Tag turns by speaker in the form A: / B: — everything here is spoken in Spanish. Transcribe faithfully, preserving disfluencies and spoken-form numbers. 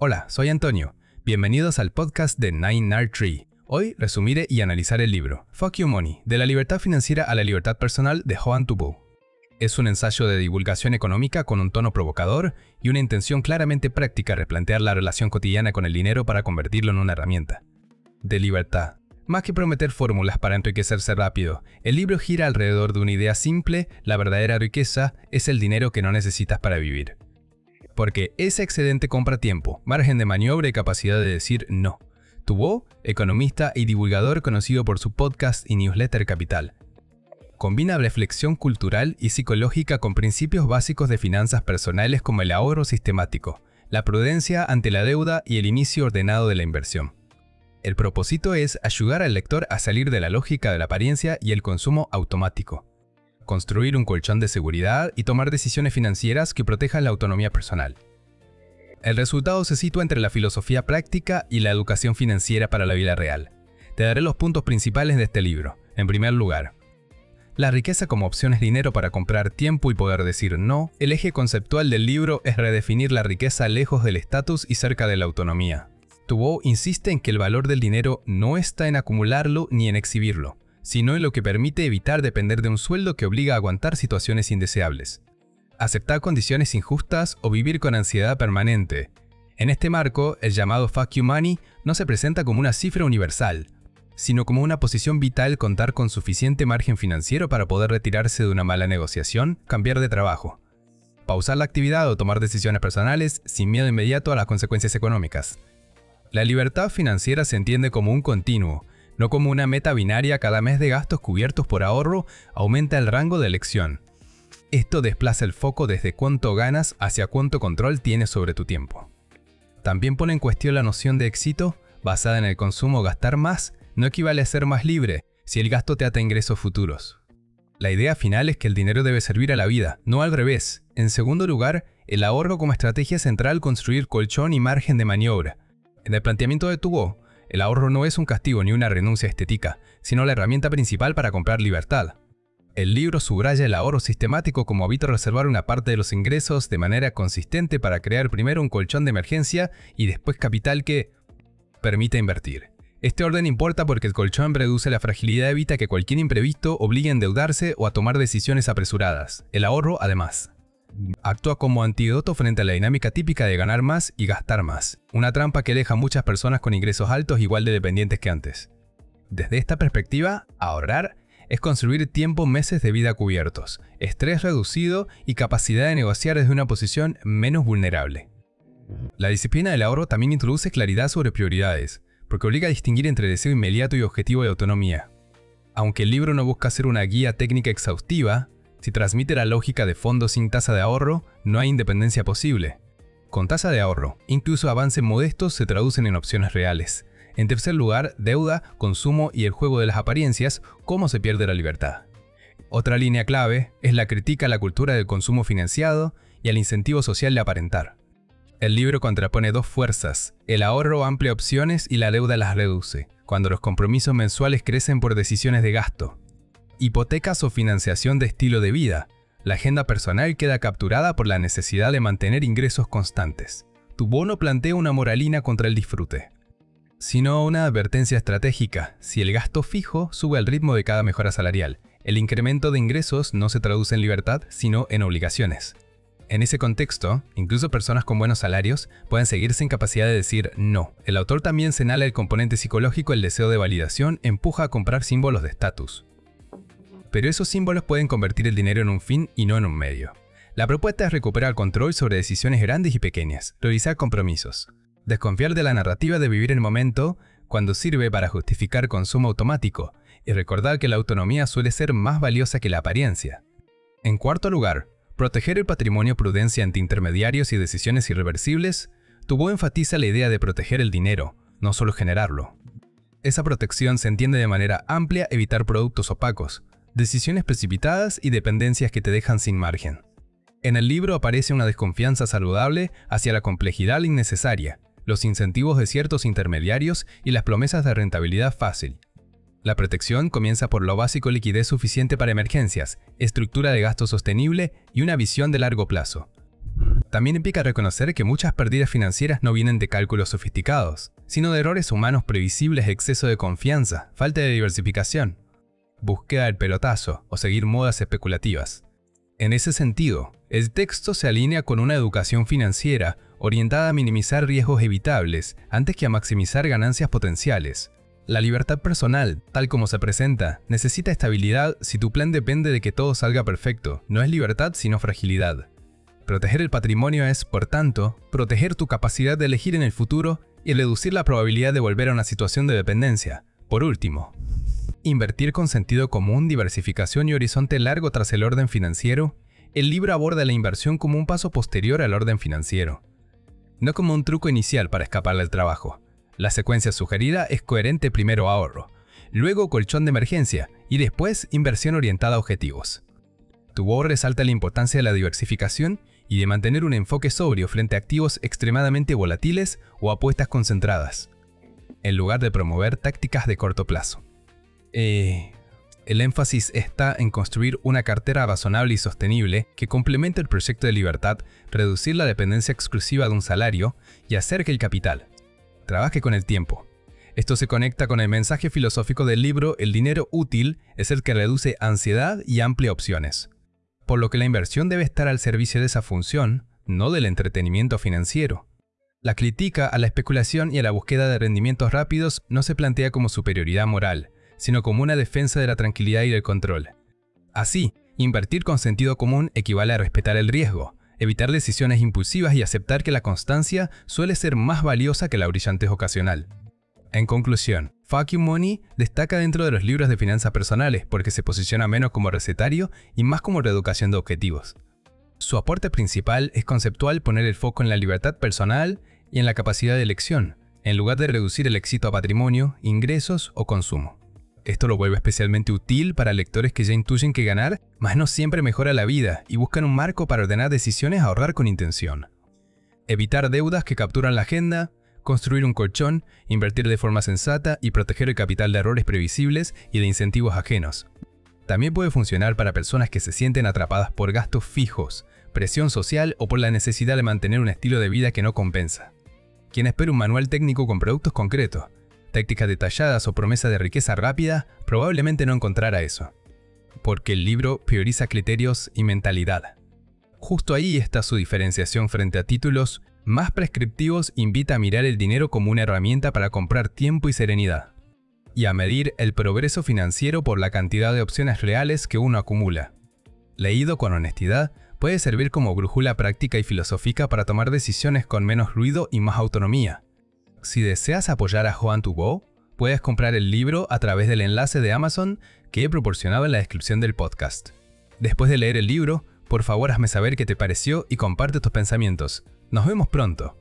A: Hola, soy Antonio. Bienvenidos al podcast de Nine Nard Tree. Hoy resumiré y analizaré el libro Fuck You Money, de la libertad financiera a la libertad personal de Joan Touboul. Es un ensayo de divulgación económica con un tono provocador y una intención claramente práctica de replantear la relación cotidiana con el dinero para convertirlo en una herramienta de libertad. Más que prometer fórmulas para enriquecerse rápido, el libro gira alrededor de una idea simple: la verdadera riqueza es el dinero que no necesitas para vivir. Porque ese excedente compra tiempo, margen de maniobra y capacidad de decir no. Touboul, economista y divulgador conocido por su podcast y newsletter Capital, combina reflexión cultural y psicológica con principios básicos de finanzas personales como el ahorro sistemático, la prudencia ante la deuda y el inicio ordenado de la inversión. El propósito es ayudar al lector a salir de la lógica de la apariencia y el consumo automático, construir un colchón de seguridad y tomar decisiones financieras que protejan la autonomía personal. El resultado se sitúa entre la filosofía práctica y la educación financiera para la vida real. Te daré los puntos principales de este libro. En primer lugar, la riqueza como opción es dinero para comprar tiempo y poder decir no. El eje conceptual del libro es redefinir la riqueza lejos del estatus y cerca de la autonomía. Touboul insiste en que el valor del dinero no está en acumularlo ni en exhibirlo, sino en lo que permite evitar depender de un sueldo que obliga a aguantar situaciones indeseables, aceptar condiciones injustas o vivir con ansiedad permanente. En este marco, el llamado Fuck You Money no se presenta como una cifra universal, sino como una posición vital: contar con suficiente margen financiero para poder retirarse de una mala negociación, cambiar de trabajo, pausar la actividad o tomar decisiones personales sin miedo inmediato a las consecuencias económicas. La libertad financiera se entiende como un continuo, no como una meta binaria. Cada mes de gastos cubiertos por ahorro aumenta el rango de elección. Esto desplaza el foco desde cuánto ganas hacia cuánto control tienes sobre tu tiempo. También pone en cuestión la noción de éxito basada en el consumo. Gastar más no equivale a ser más libre si el gasto te ata a ingresos futuros. La idea final es que el dinero debe servir a la vida, no al revés. En segundo lugar, el ahorro como estrategia central: construir colchón y margen de maniobra. En el planteamiento de Touboul, el ahorro no es un castigo ni una renuncia estética, sino la herramienta principal para comprar libertad. El libro subraya el ahorro sistemático como hábito: reservar una parte de los ingresos de manera consistente para crear primero un colchón de emergencia y después capital que permita invertir. Este orden importa porque el colchón reduce la fragilidad y evita que cualquier imprevisto obligue a endeudarse o a tomar decisiones apresuradas. El ahorro, además, actúa como antídoto frente a la dinámica típica de ganar más y gastar más, una trampa que deja a muchas personas con ingresos altos igual de dependientes que antes. Desde esta perspectiva, ahorrar es construir tiempo, meses de vida cubiertos, estrés reducido y capacidad de negociar desde una posición menos vulnerable. La disciplina del ahorro también introduce claridad sobre prioridades, porque obliga a distinguir entre deseo inmediato y objetivo de autonomía. Aunque el libro no busca ser una guía técnica exhaustiva, si transmite la lógica de fondo sin tasa de ahorro, no hay independencia posible. Con tasa de ahorro, incluso avances modestos se traducen en opciones reales. En tercer lugar, deuda, consumo y el juego de las apariencias: cómo se pierde la libertad. Otra línea clave es la crítica a la cultura del consumo financiado y al incentivo social de aparentar. El libro contrapone dos fuerzas: el ahorro amplía opciones y la deuda las reduce, cuando los compromisos mensuales crecen por decisiones de gasto. Hipotecas o financiación de estilo de vida. La agenda personal queda capturada por la necesidad de mantener ingresos constantes. Touboul no plantea una moralina contra el disfrute, sino una advertencia estratégica: si el gasto fijo sube al ritmo de cada mejora salarial, el incremento de ingresos no se traduce en libertad, sino en obligaciones. En ese contexto, incluso personas con buenos salarios pueden seguir sin capacidad de decir no. El autor también señala el componente psicológico: el deseo de validación empuja a comprar símbolos de estatus. Pero esos símbolos pueden convertir el dinero en un fin y no en un medio. La propuesta es recuperar control sobre decisiones grandes y pequeñas, revisar compromisos, desconfiar de la narrativa de vivir el momento cuando sirve para justificar consumo automático, y recordar que la autonomía suele ser más valiosa que la apariencia. En cuarto lugar, proteger el patrimonio: prudencia ante intermediarios y decisiones irreversibles. Touboul enfatiza la idea de proteger el dinero, no solo generarlo. Esa protección se entiende de manera amplia: evitar productos opacos, decisiones precipitadas y dependencias que te dejan sin margen. En el libro aparece una desconfianza saludable hacia la complejidad innecesaria, los incentivos de ciertos intermediarios y las promesas de rentabilidad fácil. La protección comienza por lo básico: liquidez suficiente para emergencias, estructura de gasto sostenible y una visión de largo plazo. También implica reconocer que muchas pérdidas financieras no vienen de cálculos sofisticados, sino de errores humanos previsibles, exceso de confianza, falta de diversificación, búsqueda del pelotazo o seguir modas especulativas. En ese sentido, el texto se alinea con una educación financiera orientada a minimizar riesgos evitables antes que a maximizar ganancias potenciales. La libertad personal, tal como se presenta, necesita estabilidad si tu plan depende de que todo salga perfecto. No es libertad sino fragilidad. Proteger el patrimonio es, por tanto, proteger tu capacidad de elegir en el futuro y reducir la probabilidad de volver a una situación de dependencia. Por último, invertir con sentido común, diversificación y horizonte largo tras el orden financiero. El libro aborda la inversión como un paso posterior al orden financiero, no como un truco inicial para escapar del trabajo. La secuencia sugerida es coherente: primero ahorro, luego colchón de emergencia y después inversión orientada a objetivos. Tubau resalta la importancia de la diversificación y de mantener un enfoque sobrio frente a activos extremadamente volátiles o apuestas concentradas, en lugar de promover tácticas de corto plazo. Eh, el énfasis está en construir una cartera razonable y sostenible que complemente el proyecto de libertad, reducir la dependencia exclusiva de un salario y hacer que el capital trabaje con el tiempo. Esto se conecta con el mensaje filosófico del libro: el dinero útil es el que reduce ansiedad y amplia opciones. Por lo que la inversión debe estar al servicio de esa función, no del entretenimiento financiero. La crítica a la especulación y a la búsqueda de rendimientos rápidos no se plantea como superioridad moral, sino como una defensa de la tranquilidad y del control. Así, invertir con sentido común equivale a respetar el riesgo, evitar decisiones impulsivas y aceptar que la constancia suele ser más valiosa que la brillantez ocasional. En conclusión, Fuck You Money destaca dentro de los libros de finanzas personales porque se posiciona menos como recetario y más como reeducación de objetivos. Su aporte principal es conceptual: poner el foco en la libertad personal y en la capacidad de elección, en lugar de reducir el éxito a patrimonio, ingresos o consumo. Esto lo vuelve especialmente útil para lectores que ya intuyen que ganar, mas no siempre mejora la vida y buscan un marco para ordenar decisiones a ahorrar con intención. Evitar deudas que capturan la agenda, construir un colchón, invertir de forma sensata y proteger el capital de errores previsibles y de incentivos ajenos. También puede funcionar para personas que se sienten atrapadas por gastos fijos, presión social o por la necesidad de mantener un estilo de vida que no compensa. Quien espera un manual técnico con productos concretos, tácticas detalladas o promesa de riqueza rápida, probablemente no encontrará eso, porque el libro prioriza criterios y mentalidad. Justo ahí está su diferenciación frente a títulos más prescriptivos. Invita a mirar el dinero como una herramienta para comprar tiempo y serenidad, y a medir el progreso financiero por la cantidad de opciones reales que uno acumula. Leído con honestidad, puede servir como brújula práctica y filosófica para tomar decisiones con menos ruido y más autonomía. Si deseas apoyar a Joan Tubau, puedes comprar el libro a través del enlace de Amazon que he proporcionado en la descripción del podcast. Después de leer el libro, por favor hazme saber qué te pareció y comparte tus pensamientos. Nos vemos pronto.